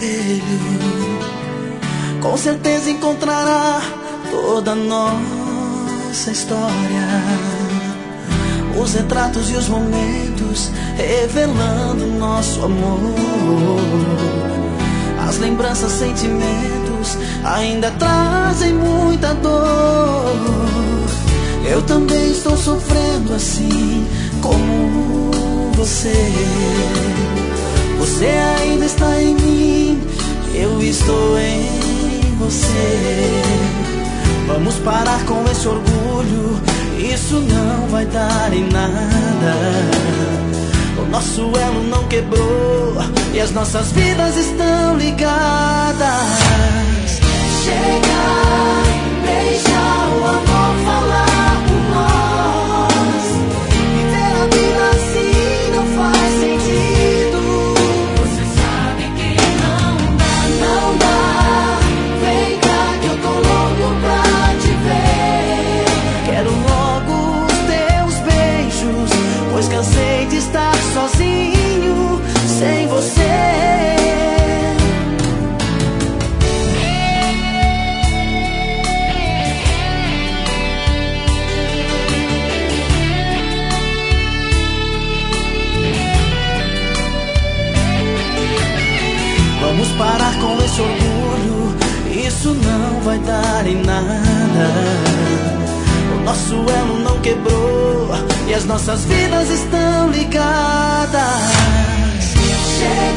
espelho, com certeza encontrará toda a nossa história, os retratos e os momentos revelando nosso amor. As lembranças, sentimentos ainda trazem muita dor. Eu também estou sofrendo assim como você. Você ainda está em mim, eu estou em você. Vamos parar com esse orgulho, isso não vai dar em nada. O nosso elo não quebrou e as nossas vidas estão ligadas. Chega, deixa o amor falar por nós. Viver a vida assim não faz sentido. Você sabe que não dá. Vem cá que eu tô louco pra te ver. Quero logo os teus beijos, pois cansei de estar sozinho sem você. Vamos parar com esse orgulho, isso não vai dar em nada. O nosso elo não quebrou e as nossas vidas estão ligadas. Chega.